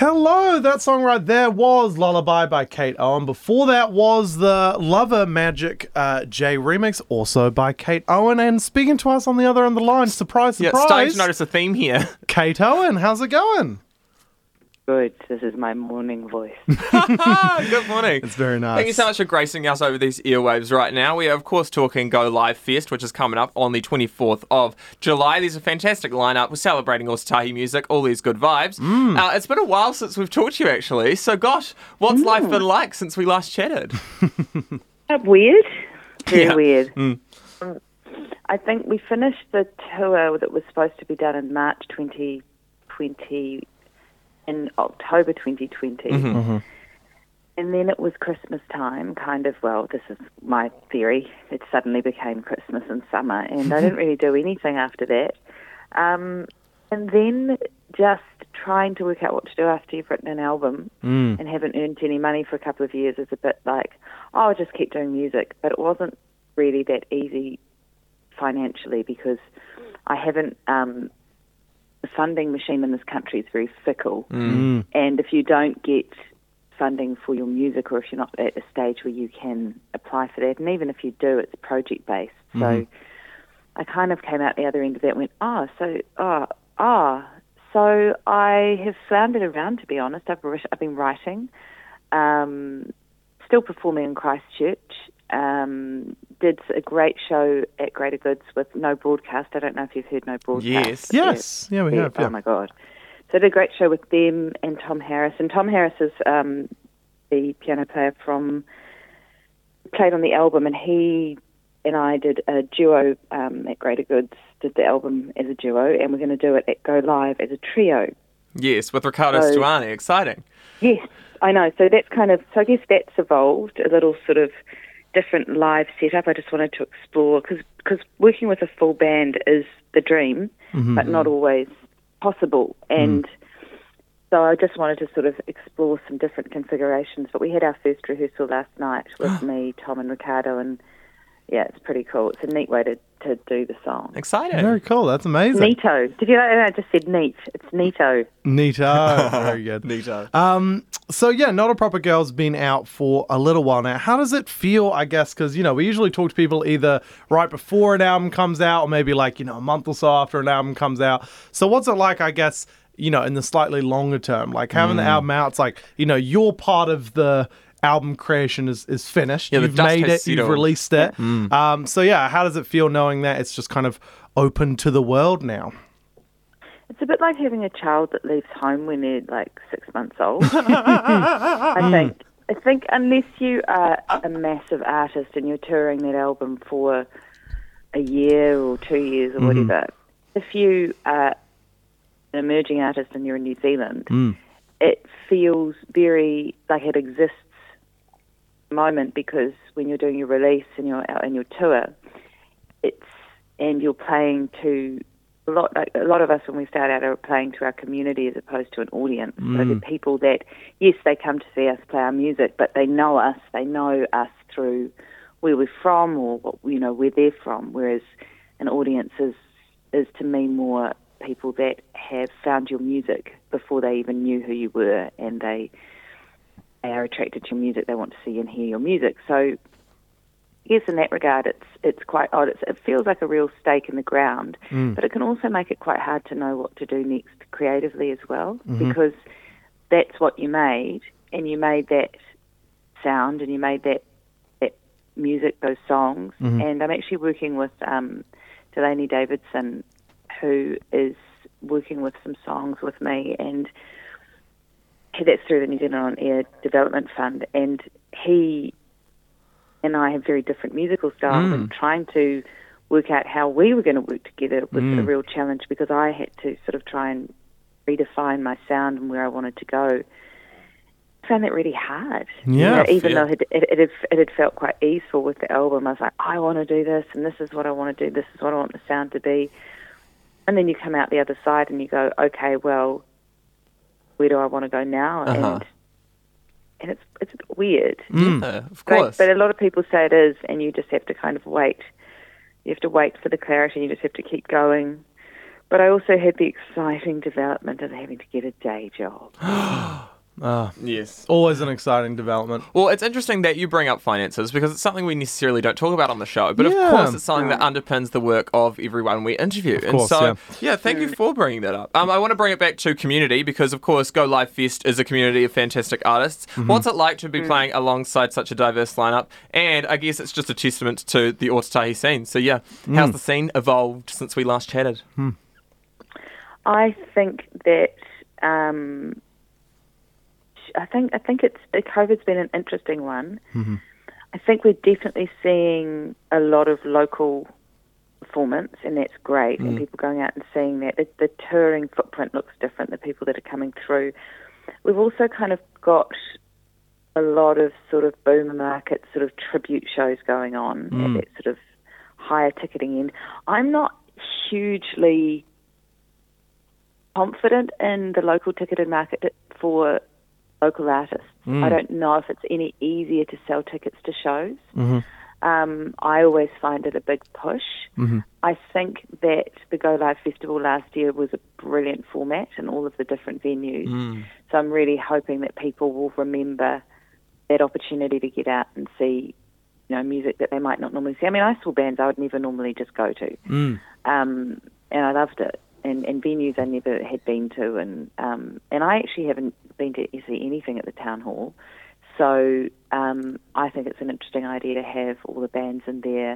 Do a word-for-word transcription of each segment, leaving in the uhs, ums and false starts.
Hello, that song right there was Lullaby by Kate Owen. Before that was the Lover Magic uh, J remix, also by Kate Owen. And speaking to us on the other end of the line, surprise, surprise. Yeah, starting to notice a theme here. Kate Owen, how's it going? Good. This is my morning voice. Good morning. It's very nice. Thank you so much for gracing us over these earwaves right now. We are, of course, talking Go Live Fest, which is coming up on the twenty-fourth of July. There's a fantastic lineup. We're celebrating Ositahi music, all these good vibes. Mm. Uh, it's been a while since we've talked to you, actually. So, gosh, what's mm. life been like since we last chatted? Weird. Very yeah. weird. Mm. Um, I think we finished the tour that was supposed to be done in March twenty twenty, in October twenty twenty. Mm-hmm. Mm-hmm. And then it was Christmas time, kind of, well, this is my theory. It suddenly became Christmas and summer, and I didn't really do anything after that. Um, and then just trying to work out what to do after you've written an album Mm. and haven't earned any money for a couple of years is a bit like, oh, I'll just keep doing music. But it wasn't really that easy financially because I haven't... Um, the funding machine in this country is very fickle. Mm. And if you don't get funding for your music, or if you're not at a stage where you can apply for that, and even if you do, it's project-based. So Mm-hmm. I kind of came out the other end of that and went, oh, so, oh, ah. So I have floundered around, to be honest. I've, I've been writing, um, still performing in Christchurch, um, did a great show at Greater Goods with No Broadcast. I don't know if you've heard No Broadcast. Yes. Yes. Yeah, we yeah. have. Yeah. Oh, my God. So I did a great show with them and Tom Harris. And Tom Harris is um, the piano player from... played on the album, and he and I did a duo um, at Greater Goods, did the album as a duo, and we're going to do it at Go Live as a trio. Yes, with Riccardo So- Stuani. Exciting. Yes, I know. So that's kind of... So I guess that's evolved, a little sort of different live setup. I just wanted to explore, because working with a full band is the dream, Mm-hmm. but not always possible. And so I just wanted to sort of explore some different configurations. But we had our first rehearsal last night with me, Tom and Ricardo, and yeah, it's pretty cool. It's a neat way to, to do the song. Exciting. Very cool. That's amazing. Neato. Did you know? I just said neat. It's neato. Neato. Very good. Neato. Um, so yeah, Not a Proper Girl's been out for a little while now. How does it feel, I guess, because, you know, we usually talk to people either right before an album comes out or maybe like, you know, a month or so after an album comes out. So what's it like, I guess, you know, in the slightly longer term? Like having the album out, it's like, you know, you're part of the album creation is, is finished. Yeah, the you've dust made has it, you've settled. released it. Um, so yeah, how does it feel knowing that it's just kind of open to the world now? It's a bit like having a child that leaves home when they're like six months old. I think. I think unless you are a massive artist and you're touring that album for a year or two years or Mm-hmm. whatever, if you are an emerging artist and you're in New Zealand, Mm. it feels very like it exists at the moment, because when you're doing your release and your and your tour, it's and you're playing to a lot. Like a lot of us when we start out are playing to our community as opposed to an audience. So the people that, yes, they come to see us play our music, but they know us. They know us through where we're from or what, you know, where they're from. Whereas an audience is is to me more people that have found your music before they even knew who you were, and they they are attracted to your music. They want to see and hear your music. So yes, in that regard, it's it's quite odd. It's, it feels like a real stake in the ground, Mm. but it can also make it quite hard to know what to do next creatively as well, Mm-hmm. because that's what you made, and you made that sound, and you made that, that music, those songs. Mm-hmm. And I'm actually working with um, Delaney Davidson, who is working with some songs with me, and that's through the New Zealand On Air Development Fund, and he and I have very different musical styles, Mm. and trying to work out how we were going to work together was Mm. a real challenge, because I had to sort of try and redefine my sound and where I wanted to go. I found that really hard. Yeah, You know, even fair. though it, it, it, had, it had felt quite easeful with the album. I was like, I want to do this, and this is what I want to do, this is what I want the sound to be. And then you come out the other side and you go, okay, well, where do I want to go now? Uh-huh. And and it's it's a bit weird. Yeah, of Like, course. but a lot of people say it is, and you just have to kind of wait. You have to wait for the clarity. You just have to keep going. But I also had the exciting development of having to get a day job. Yes. Always an exciting development. Well, it's interesting that you bring up finances because it's something we necessarily don't talk about on the show. But Yeah. of course, it's something that underpins the work of everyone we interview. Of course, and so, yeah. thank you for bringing that up. Um, I want to bring it back to community because, of course, Go Live Fest is a community of fantastic artists. Mm-hmm. What's it like to be playing alongside such a diverse lineup? And I guess it's just a testament to the Ōtautahi scene. So, yeah, how's Mm. the scene evolved since we last chatted? I think that um, I think I think it's COVID's been an interesting one. Mm-hmm. I think we're definitely seeing a lot of local performance, and that's great. Mm. And people going out and seeing that. The, the touring footprint looks different. The people that are coming through. We've also kind of got a lot of sort of boomer market sort of tribute shows going on Mm. at that sort of higher ticketing end. I'm not hugely confident in the local ticketed market for local artists. Mm. I don't know if it's any easier to sell tickets to shows. Mm-hmm. Um, I always find it a big push. Mm-hmm. I think that the Go Live Festival last year was a brilliant format in all of the different venues. Mm. So I'm really hoping that people will remember that opportunity to get out and see, you know, music that they might not normally see. I mean, I saw bands I would never normally just go to, Mm. um, and I loved it. And, and venues I never had been to, and um, and I actually haven't been to see anything at the town hall. So um, I think it's an interesting idea to have all the bands in there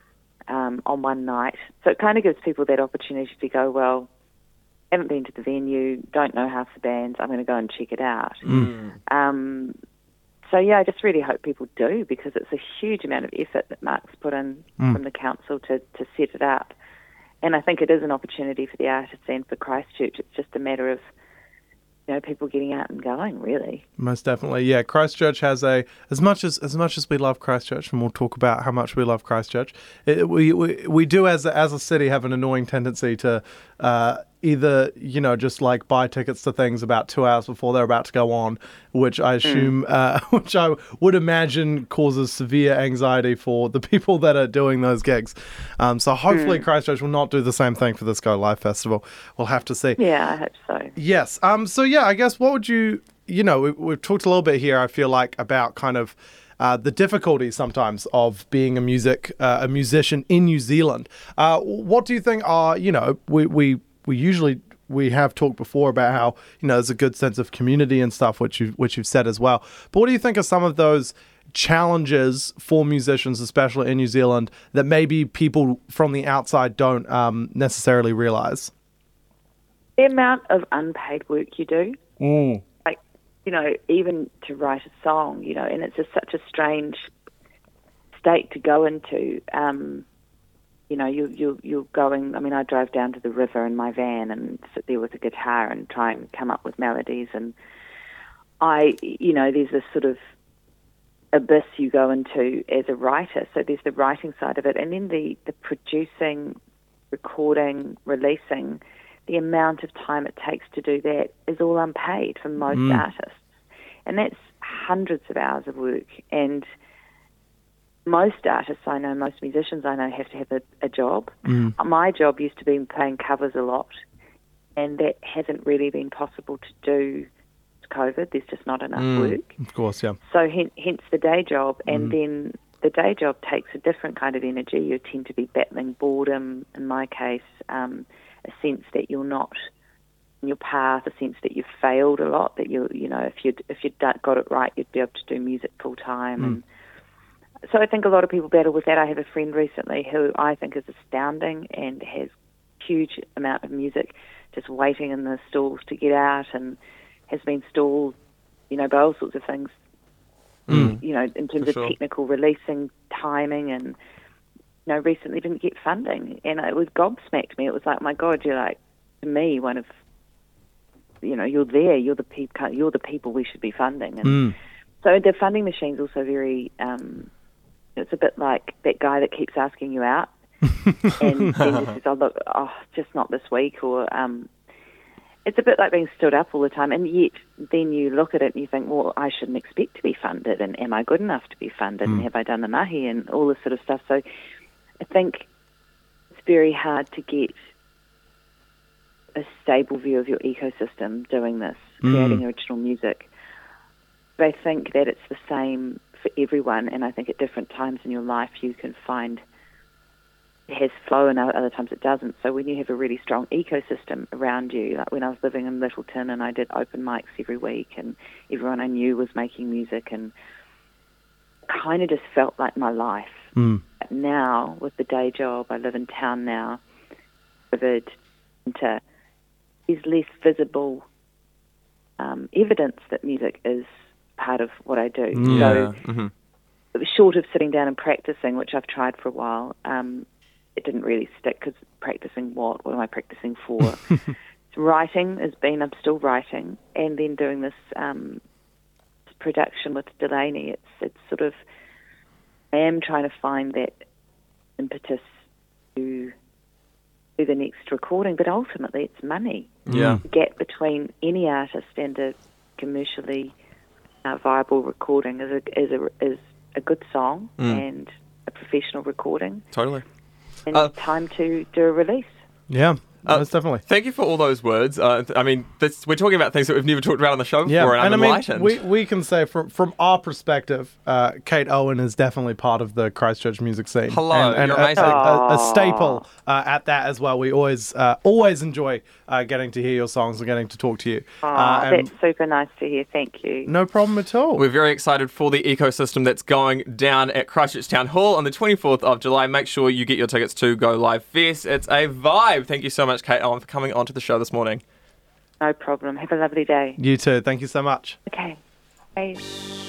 um, on one night. So it kind of gives people that opportunity to go, well, haven't been to the venue, don't know half the bands, I'm going to go and check it out. Mm. Um, so yeah, I just really hope people do, because it's a huge amount of effort that Mark's put in Mm. from the council to, to set it up. And I think it is an opportunity for the artists and for Christchurch. It's just a matter of, you know, people getting out and going, really. Most definitely, yeah. Christchurch has a as much as as much as we love Christchurch, and we'll talk about how much we love Christchurch. It, we, we we do as a, as a city have an annoying tendency to uh, either you know just like buy tickets to things about two hours before they're about to go on, which I assume, mm. uh, which I would imagine causes severe anxiety for the people that are doing those gigs. Um, so hopefully mm. Christchurch will not do the same thing for this Go Live Festival. We'll have to see. Yeah, I hope so. Yes. Um. So yeah, I guess what would you, you know, we, we've talked a little bit here, I feel like, about kind of uh, the difficulties sometimes of being a music, uh, a musician in New Zealand. Uh, what do you think are, you know, we, we, we usually, we have talked before about how, you know, there's a good sense of community and stuff, which you which you've said as well. But what do you think are some of those challenges for musicians, especially in New Zealand, that maybe people from the outside don't um, necessarily realize? The amount of unpaid work you do, mm. like, you know, even to write a song, you know, and it's a, such a strange state to go into. Um, you know, you, you, you're going, I mean, I drive down to the river in my van and sit there with a guitar and try and come up with melodies. And I, you know, there's this sort of abyss you go into as a writer. So there's the writing side of it. And then the, the producing, recording, releasing. The amount of time it takes to do that is all unpaid for most mm. artists. And that's hundreds of hours of work. And most artists I know, most musicians I know have to have a, a job. Mm. My job used to be playing covers a lot, and that hasn't really been possible to do with COVID. There's just not enough mm. work. Of course, yeah. So hence, hence the day job. And mm. then the day job takes a different kind of energy. You tend to be battling boredom, in my case, um, a sense that you're not in your path, a sense that you've failed a lot, that you you know, if you'd, if you'd got it right, you'd be able to do music full time. Mm. And so I think a lot of people battle with that. I have a friend recently who I think is astounding and has huge amount of music just waiting in the stalls to get out, and has been stalled, you know, by all sorts of things, mm. you know, in terms For of sure. technical releasing, timing, and you know, recently didn't get funding, and it was gobsmacked me. It was like, my God, you're like, to me, one of, you know, you're there, you're the people, you're the people we should be funding. And Mm. so the funding machine's also very, um, it's a bit like that guy that keeps asking you out, and then just says, oh, look, oh, just not this week, or um, it's a bit like being stood up all the time, and yet then you look at it and you think, well, I shouldn't expect to be funded, and am I good enough to be funded, Mm. and have I done the mahi, and all this sort of stuff. So I think it's very hard to get a stable view of your ecosystem doing this, creating original music. But I think that it's the same for everyone, and I think at different times in your life you can find it has flow and other times it doesn't. So when you have a really strong ecosystem around you, like when I was living in Littleton and I did open mics every week and everyone I knew was making music, and kind of just felt like my life. Mm. But now, with the day job, I live in town now, COVID, winter, there's less visible um, evidence that music is part of what I do. Yeah. So, Mm-hmm. short of sitting down and practicing, which I've tried for a while, um, it didn't really stick, because practicing what? What am I practicing for? Writing has been, I'm still writing, and then doing this um, production with Delaney. It's it's sort of, I am trying to find that impetus to do the next recording, but ultimately it's money. Yeah. The gap between any artist and a commercially uh, viable recording is a, is a, is a good song Mm. and a professional recording, Totally. and Uh, time to do a release. Yeah, Uh, most definitely. Thank you for all those words. Uh, th- I mean, this, we're talking about things that we've never talked about on the show before, Yeah, and I'm and I mean, enlightened. we, we can say from from our perspective, uh, Kate Owen is definitely part of the Christchurch music scene. Hello, and, and you're a, amazing. a, a, a Aw. staple uh, at that as well. We always uh, always enjoy uh, getting to hear your songs and getting to talk to you. Oh, uh, and that's super nice to hear. Thank you. no problem at all. We're very excited for the ecosystem that's going down at Christchurch Town Hall on the twenty-fourth of July. Make sure you get your tickets to Go Live Fest. It's a vibe. Thank you so much, Kate Owen, for coming onto the show this morning. No problem. Have a lovely day. You too. Thank you so much. Okay. Bye.